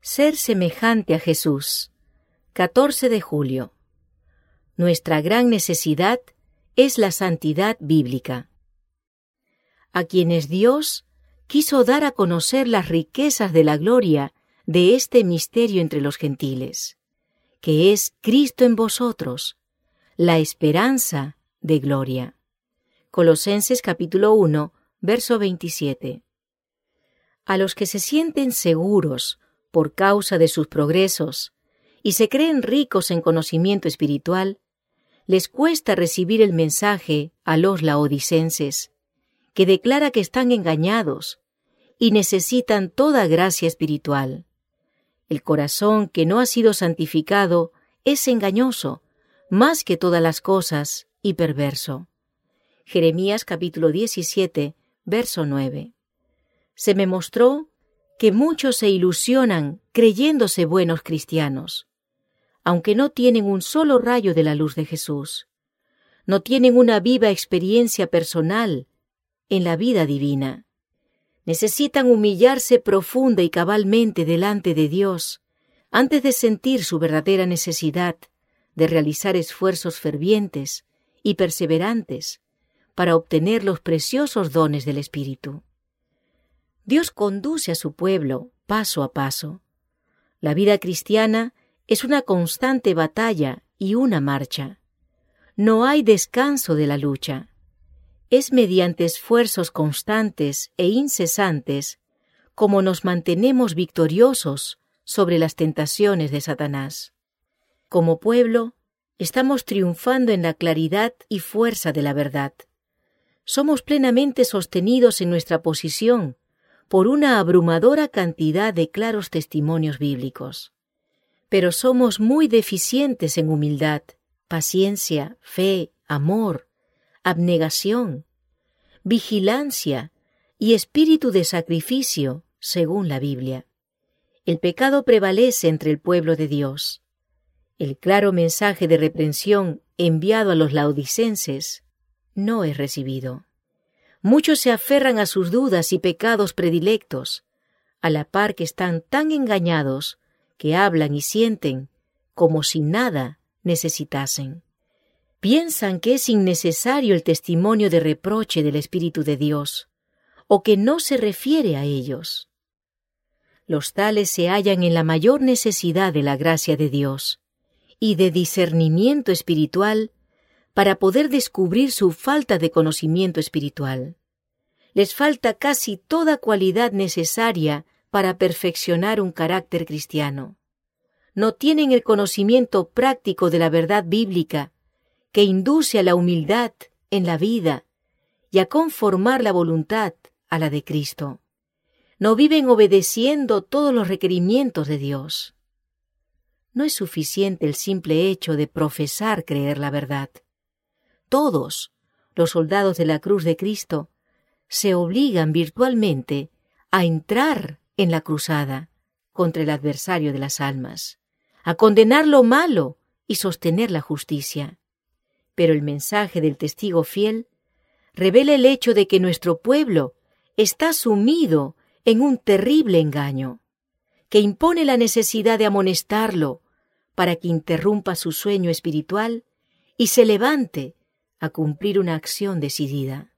Ser semejante a Jesús. 14 de julio. Nuestra gran necesidad es la santidad bíblica. A quienes Dios quiso dar a conocer las riquezas de la gloria de este misterio entre los gentiles, que es Cristo en vosotros, la esperanza de gloria. Colosenses capítulo 1, verso 27. A los que se sienten seguros por causa de sus progresos y se creen ricos en conocimiento espiritual, les cuesta recibir el mensaje a los laodicenses, que declara que están engañados y necesitan toda gracia espiritual. El corazón que no ha sido santificado es engañoso, más que todas las cosas, y perverso. Jeremías capítulo 17, verso 9. Se me mostró que muchos se ilusionan creyéndose buenos cristianos, aunque no tienen un solo rayo de la luz de Jesús. No tienen una viva experiencia personal en la vida divina. Necesitan humillarse profunda y cabalmente delante de Dios antes de sentir su verdadera necesidad de realizar esfuerzos fervientes y perseverantes para obtener los preciosos dones del Espíritu. Dios conduce a su pueblo paso a paso. La vida cristiana es una constante batalla y una marcha. No hay descanso de la lucha. Es mediante esfuerzos constantes e incesantes como nos mantenemos victoriosos sobre las tentaciones de Satanás. Como pueblo, estamos triunfando en la claridad y fuerza de la verdad. Somos plenamente sostenidos en nuestra posición por una abrumadora cantidad de claros testimonios bíblicos. Pero somos muy deficientes en humildad, paciencia, fe, amor, abnegación, vigilancia y espíritu de sacrificio, según la Biblia. El pecado prevalece entre el pueblo de Dios. El claro mensaje de reprensión enviado a los laodicenses no es recibido. Muchos se aferran a sus dudas y pecados predilectos, a la par que están tan engañados que hablan y sienten como si nada necesitasen. Piensan que es innecesario el testimonio de reproche del Espíritu de Dios, o que no se refiere a ellos. Los tales se hallan en la mayor necesidad de la gracia de Dios y de discernimiento espiritual para poder descubrir su falta de conocimiento espiritual. Les falta casi toda cualidad necesaria para perfeccionar un carácter cristiano. No tienen el conocimiento práctico de la verdad bíblica que induce a la humildad en la vida y a conformar la voluntad a la de Cristo. No viven obedeciendo todos los requerimientos de Dios. No es suficiente el simple hecho de profesar creer la verdad. Todos, los soldados de la cruz de Cristo, se obligan virtualmente a entrar en la cruzada contra el adversario de las almas, a condenar lo malo y sostener la justicia. Pero el mensaje del testigo fiel revela el hecho de que nuestro pueblo está sumido en un terrible engaño, que impone la necesidad de amonestarlo para que interrumpa su sueño espiritual y se levante a cumplir una acción decidida.